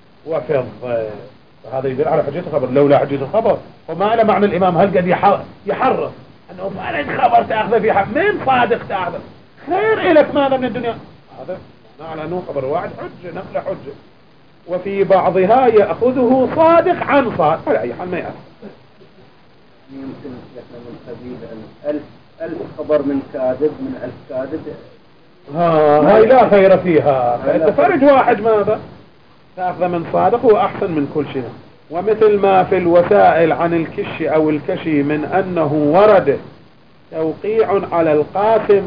وفضة. فهذا يدل على حجة الخبر، لولا حجة الخبر وما له معنى الإمام هل قد يحرص أنه فعلا خبر تأخذ فيها من صادق تأخذ خير إلك ماذا من الدنيا، هذا معنى على أنه خبر واحد حجة، نقل حجة. وفي بعضها يأخذه صادق عن صادق، على أي حال ما يأخذ. يمكن نحن من قبيل ألف خبر من كاذب من 1000 كاذب هاي لا خير فيها. فأنت فرج واحد ماذا تأخذ من صادق هو أحسن من كل شيء. ومثل ما في الوسائل عن الكش أو الكشي من أنه ورد توقيع على القاسم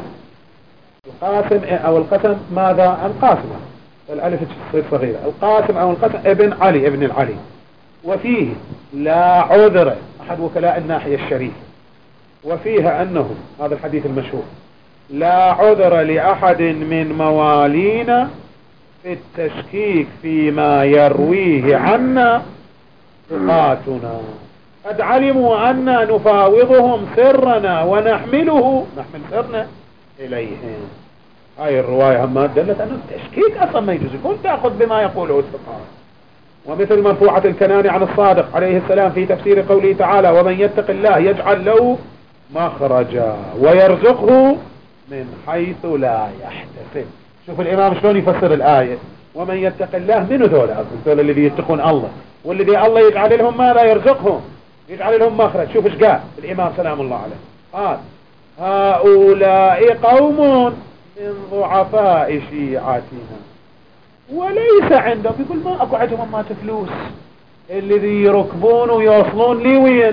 أو القسم ماذا القاسم الألف تصير صغيرة القاسم أو القسم ابن علي ابن العلي وفيه لا عذر أحد وكلاء الناحية الشريفة وفيها أنه هذا الحديث المشهور لا عذر لأحد من موالينا في التشكيك فيما يرويه عنا ثقاتنا قد علموا أننا نفاوضهم سرنا ونحمل سرنا إليهم. هاي الرواية هم دلت أن التشكيك أصلا ما يجوز يكون تأخذ بما يقوله الثقات. ومثل مرفوعة الكناني عن الصادق عليه السلام في تفسير قوله تعالى ومن يتق الله يجعل له مخرجا ويرزقه من حيث لا يحتسب. شوف الإمام شلون يفسر الآية ومن يتق الله من ذولا الذي يتقون الله والذي الله يجعل لهم ما لا يرزقهم يجعل لهم مخرج. شوف ايش قال الإمام سلام الله عليه قال هؤلاء قوم من ضعفاء شيعتنا وليس عندهم يقول ما اكو عندهم ما فلوس الذي يركبون ويوصلون لي وين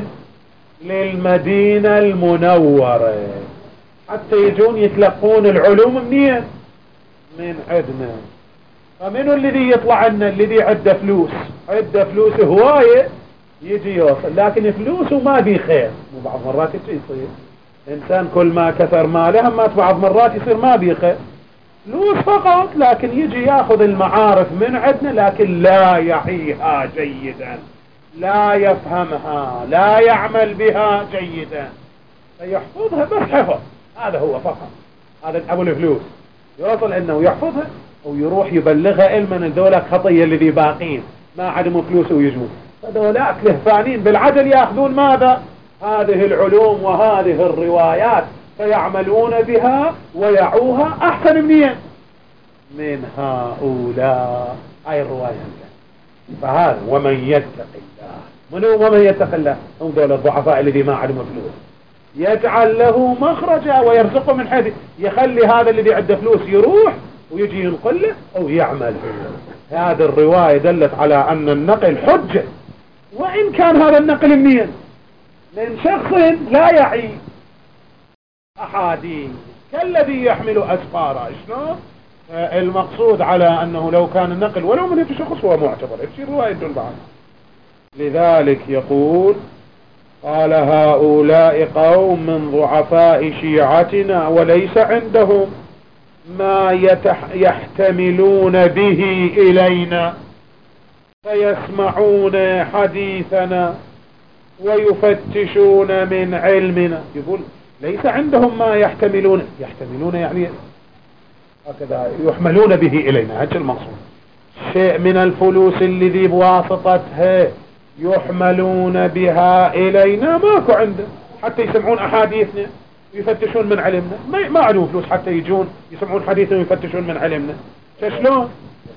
للمدينة المنورة حتى يجون يتلقون العلوم منين من عندنا. فمنو الذي يطلع لنا الذي عنده فلوس هواية يجي يوصل لكن فلوسه ما بي خير. وبعض مرات يصير انسان كل ما كثر ماله ما بعض مرات يصير ما بي خير فلوس فقط لكن يجي ياخذ المعارف من عندنا لكن لا يعيها جيدا لا يفهمها لا يعمل بها جيدا فيحفظها بس حفظ. هذا هو فقط هذا ابو الفلوس يوصل انه يحفظها ويروح يبلغها علما ذولاك خطية الذي باقين ما عدموا فلوس ويجون فذولاك لهفانين بالعدل ياخذون ماذا هذه العلوم وهذه الروايات فيعملون بها ويعوها احسن من هؤلاء. هاي الرواية فهذا ومن يتق الله ومن يتق الله هم دول الضعفاء الذي ما عدموا فلوس يجعل له مخرجا ويرزقه من حيث يخلي هذا الذي عنده فلوس يروح ويجي ينقل له أو يعمل. هذه الرواية دلت على أن النقل حجة وإن كان هذا النقل من شخص لا يعي أحاديث كالذي يحمل أسفارا. شلون المقصود على أنه لو كان النقل ولو من شخص هو معتبر يصير رواية دون بعض. لذلك يقول قال هؤلاء قوم من ضعفاء شيعتنا وليس عندهم ما يحتملون به إلينا فيسمعون حديثنا ويفتشون من علمنا. يقول ليس عندهم ما يحتملون يعني هكذا يحملون به إلينا. هذا المقصود شيء من الفلوس الذي بواسطتها يحملون بها إلينا ماكو عنده حتى يسمعون أحاديثنا ويفتشون من علمنا. ما عندهم فلوس حتى يجون يسمعون حديثنا ويفتشون من علمنا. شلون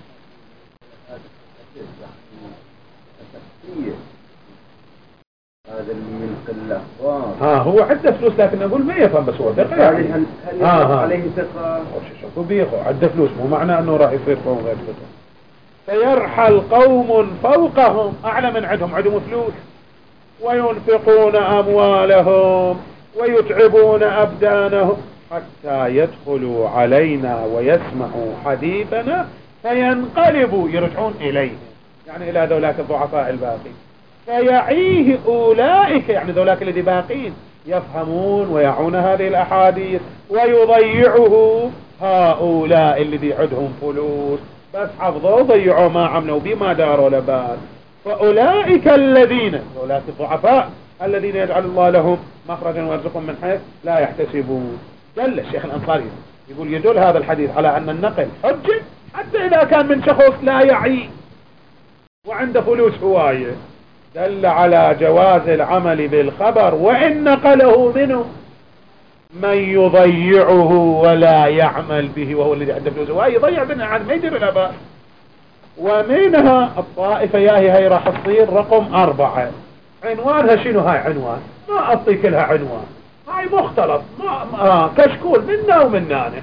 هذا من قلة هو عنده فلوس لكن أقول ما يفهم بس هو ثقة يعني هل عليه ثقة شو بيخو عنده فلوس مو معناه أنه راح يصير فوق غير ثقة. فيرحل قوم فوقهم أعلى من عندهم فلوس وينفقون أموالهم ويتعبون أبدانهم حتى يدخلوا علينا ويسمعوا حديثنا فينقلبوا يرجعون إليه يعني إلى ذولاك الضعفاء الباقين فيعيه أولئك يعني ذولاك الذي باقين يفهمون ويعون هذه الأحاديث ويضيعه هؤلاء الذي عندهم فلوس بس حفظوا ضيعوا ما عملوا بما داروا لبال. فأولئك الذين أولئك الضعفاء الذين يجعل الله لهم مخرجا ويرزقهم من حيث لا يحتسبون. دل الشيخ الأنصاري يقول يدل هذا الحديث على أن النقل حجة حتى إذا كان من شخص لا يعي وعنده فلوس هواية. دل على جواز العمل بالخبر وإن نقله منه من يضيعه ولا يعمل به وهو الذي عنده فلوس هواية يضيع منها عن ما يدير الأباء. ومنها الطائفة هي راح تصير رقم 4 عنوانها شنو؟ هاي عنوان ما أعطيك لها عنوان هاي مختلط كشكول منا ومنانا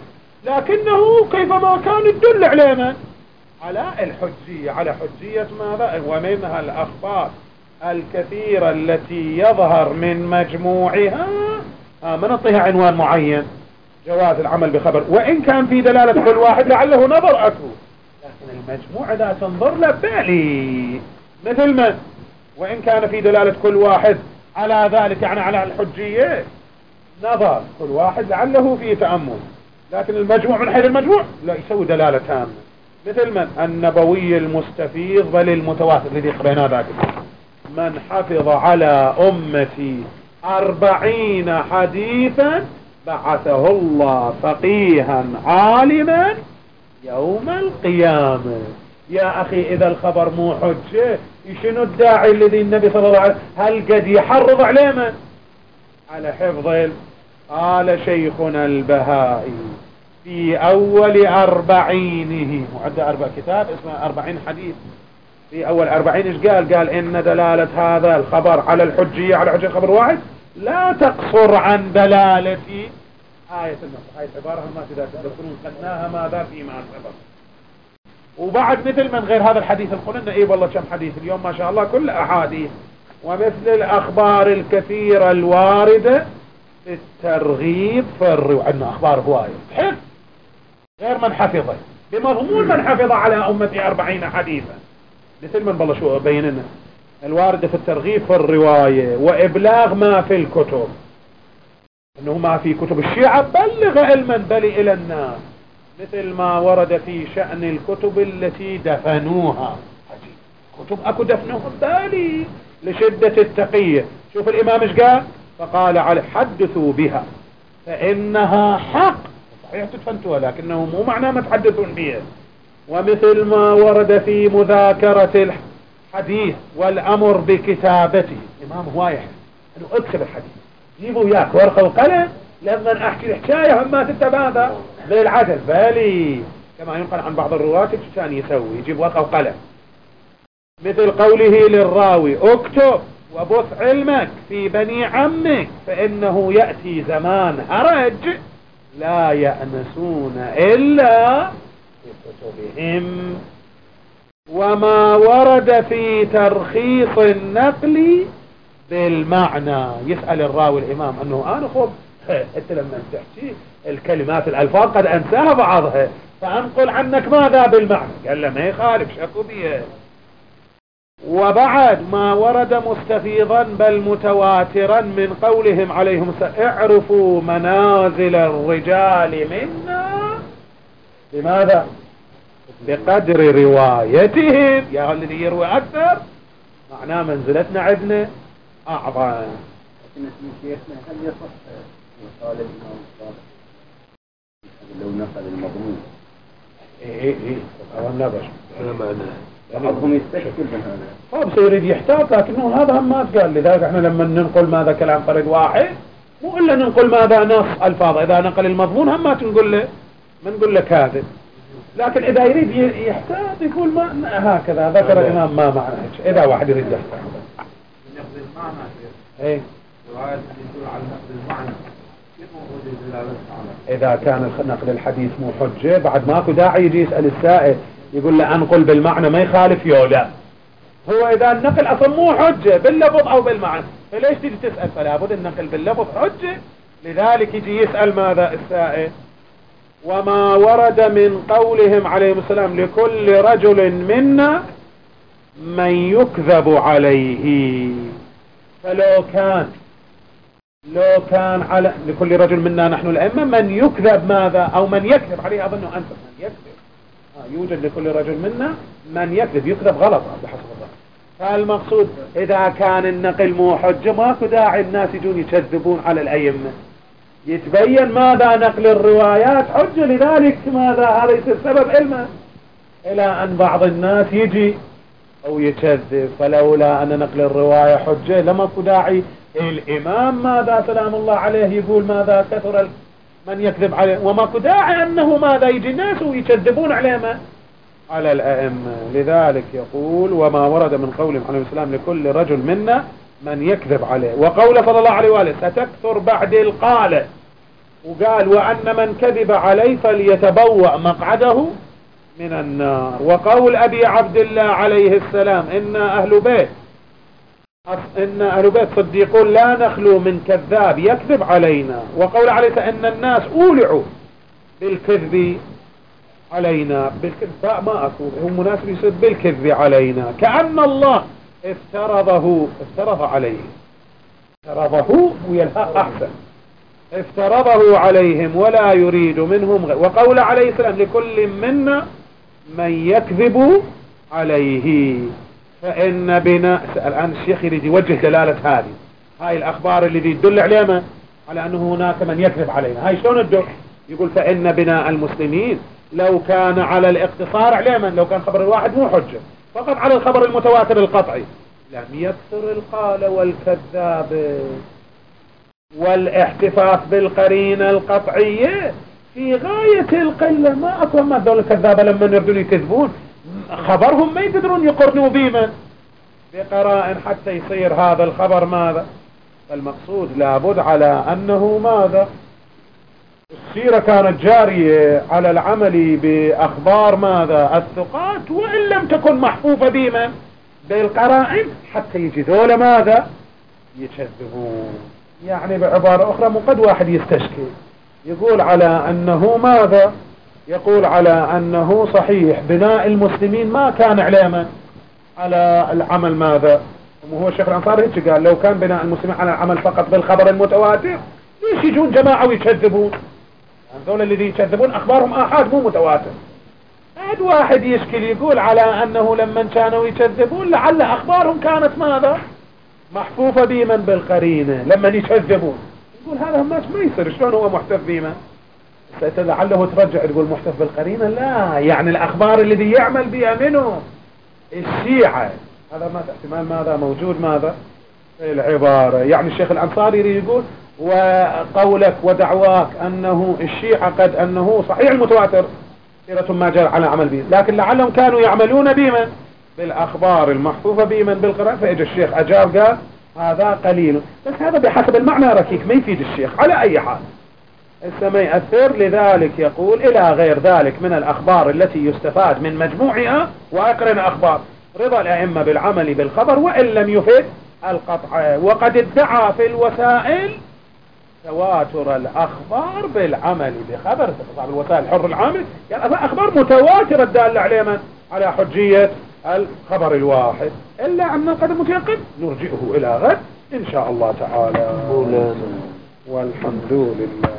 لكنه كيفما كان يدل علينا على الحجية، على حجية ماذا؟ ومنها الأخبار الكثيرة التي يظهر من مجموعها ما نعطيها عنوان معين، جواز العمل بخبر وإن كان في دلالة كل واحد لعله نظر أكو، لكن المجموع لا تنظر له بالي مثل من وإن كان في دلالة كل واحد على ذلك، يعني على الحجية نظر كل واحد لعله فيه تأمل، لكن المجموع من حيث المجموع لا يسوي دلالة تامة، مثل من النبوي المستفيض بل المتواتر الذي قريناه ذاك، من حفظ على أمتي 40 حديثا بعثه الله فقيها عالما يوم القيامة. يا أخي إذا الخبر مو حجة شنو الداعي الذي النبي صلى الله عليه وسلم هل قد يحرض عليه من؟ على حفظ. قال شيخنا البهائي في أول 40 وعد 4 كتاب اسمه 40 حديث، في أول 40 إيش قال؟ قال إن دلالة هذا الخبر على الحجية، على حجة خبر واحد لا تقصر عن دلالة آية النص. هاي عبارة ما تقدر تذكرون قلناها ماذا فيما سبق. وبعد مثل من غير هذا الحديث نقول لنا إيه والله كم حديث اليوم ما شاء الله كل أحاديث، ومثل الأخبار الكثيرة الواردة في الترغيب في الرواية، عندنا أخبار هواية حفظ غير من حفظه بمضمون من حفظ على أمتي 40 حديثا، مثل من بالله شو بين لنا الواردة في الترغيب في الرواية وإبلاغ ما في الكتب، أنه ما في كتب الشيعة بلغ علما بل إلى الناس، مثل ما ورد في شأن الكتب التي دفنوها. كتب أكو دفنوها بالي لشدة التقية. شوف الإمام ايش قال؟ فقال على حدثوا بها فإنها حق، صحيح تدفنتوها لكنه مو معناه ما تحدثون بها. ومثل ما ورد في مذاكرة الحديث والأمر بكتابته، الإمام هو يحب أنه اكتب الحديث، جيبوا وياك ورقة وقلم لما أحكي الحكاية هم ما تتبادى بالعدل بالي، كما ينقل عن بعض الرواة كان يسوي يجيب ورقة وقلم، مثل قوله للراوي اكتب وبث علمك في بني عمك فإنه يأتي زمان هرج لا يأنسون إلا بكتبهم. وما ورد في ترخيص النقل بالمعنى، يسأل الراوي الإمام أنه أنا خب أنت لما تحكي الكلمات الألفاظ قد أنساها بعضها فأنقل عنك ماذا بالمعنى، قال له ما يخالف شكو بيه. وبعد ما ورد مستفيضا بل متواترا من قولهم عليهم اعرفوا منازل الرجال منا بماذا؟ بقدر روايتهم، يا الذي يروي أكثر معناه منزلتنا عندنا أعظم. لكن شيخنا هل يصح قال الإمام الصادق لو نقل المضمون؟ إيه أولا بش أنا معناه بعضهم يستشكل بهذا، طب سيريد يحتاط، لكنه هذا هم ما تقال. لذلك احنا لما ننقل ماذا كلام فرد واحد مو إلا ننقل ماذا نص ألفاظ، إذا نقل المضمون هم ما تنقل له من نقول له كاذب، لكن إذا يريد يحتاط يقول ما هكذا ذكر الإمام ما معنى إذا واحد يريد يحتاط نقل المعنى ايه رواية تدل على نقل المعنى كيف موجود الدلالة على إذا كان نقل الحديث مو حجة بعد ماكو داعي يجي يسأل السائل يقول له أنقل بالمعنى ما يخالف يولا، هو إذا النقل أصلا مو حجة باللفظ أو بالمعنى فليش تيجي تسأل؟ فلا بد النقل باللفظ حجة، لذلك يجي يسأل ماذا السائل. وما ورد من قولهم عليهم السلام لكل رجل منا من يكذب عليه، فلو كان على لكل رجل منا نحن الأئمة من يكذب ماذا أو من يكذب عليه، أظن أنت من يكذب يوجد لكل رجل منا من يكذب غلط بحسب الله. فالمقصود إذا كان النقل مو حجة ماكو داعي الناس يجون يكذبون على الأئمة، يتبين ماذا نقل الروايات حجة، لذلك ماذا هذا يصير سبب علما إلى أن بعض الناس يجي أو يكذب، فلولا أن نقل الرواية حجة لما كو داعي الإمام ماذا سلام الله عليه يقول ماذا كثر من يكذب عليه، وما كو داعي أنه ماذا يجي الناس ويكذبون عليه على الأئمة. لذلك يقول وما ورد من قولهم عليه السلام لكل رجل منا من يكذب عليه، وقول صلى الله عليه وآله ستكثر بعد القالة وقال وأن من كذب عليه فليتبوأ مقعده من النار. وقول أبي عبد الله عليه السلام إن أهل بيت صديقون لا نخلو من كذاب يكذب علينا. وقول عليه إن الناس أولعوا بالكذب علينا، بالكذب ما أقول هو مناسب يصير بالكذب علينا، كأن الله افترض عليه، افترضه ويلها أحسن، افترضه عليهم ولا يريد منهم غير. وقول عليه السلام لكل منا من يكذب عليه فإن بنا. الآن الشيخ يريد يوجه دلالة هاي الأخبار اللي يدل علينا على أنه هناك من يكذب علينا، هاي شلون الدل؟ يقول فإن بناء المسلمين لو كان على الاقتصار علينا، لو كان خبر الواحد مو حجة فقط على الخبر المتواتر القطعي لم يكثر القال والكذاب والاحتفاظ بالقرينة القطعية في غاية القلة. ما أكثر ما دول الكذابة لما يردون يكذبون خبرهم ما يقدرون يقرنوا بيمن بقرائن حتى يصير هذا الخبر ماذا. المقصود لابد على أنه ماذا السيرة كانت جارية على العمل بأخبار ماذا الثقات وإن لم تكن محفوفة بيمن بالقرائن حتى يجي ذولا ماذا يكذبون. يعني بعبارة أخرى مو قد واحد يستشكي يقول على أنه ماذا، يقول على أنه صحيح بناء المسلمين ما كان علما على العمل ماذا. وهو الشيخ الأنصاري هيك قال لو كان بناء المسلمين على العمل فقط بالخبر المتواتر ليش يجون جماعة ويكذبون؟ هذول اللي يكذبون أخبارهم آحاد مو متواتر. بعد واحد يشكل يقول على أنه لما كانوا يكذبون لعل أخبارهم كانت ماذا محفوفة بيمن بالقرينة لما يكذبون. يقول هذا الناس ما يصير شلون هو محتف بيمن؟ لعله ترجع تقول محتف بالقرينة، لا يعني الأخبار الذي يعمل بها منه الشيعة. هذا ما احتمال ماذا موجود ماذا في العبارة. يعني الشيخ الأنصاري يقول وقولك ودعواك أنه الشيعة قد أنه صحيح المتواتر سيرة ما جاء على عمل به، لكن لعلهم كانوا يعملون بمن بالأخبار المحفوفة بمن بالقرآن. فإجا الشيخ أجاب قال هذا قليل، بس هذا بحسب المعنى ركيك ما يفيد الشيخ على أي حال ما يأثر. لذلك يقول إلى غير ذلك من الأخبار التي يستفاد من مجموعها وأقرن أخبار رضا الأئمة بالعمل بالخبر وإن لم يفيد القطع. وقد ادعى في الوسائل تواتر الأخبار بالعمل بخبر صاحب الوسائل الحر العامل، يعني أخبار متواترة الدالة عليها على حجية الخبر الواحد. إلا أن قد متيقن نرجئه إلى غد إن شاء الله تعالى. والحمد لله.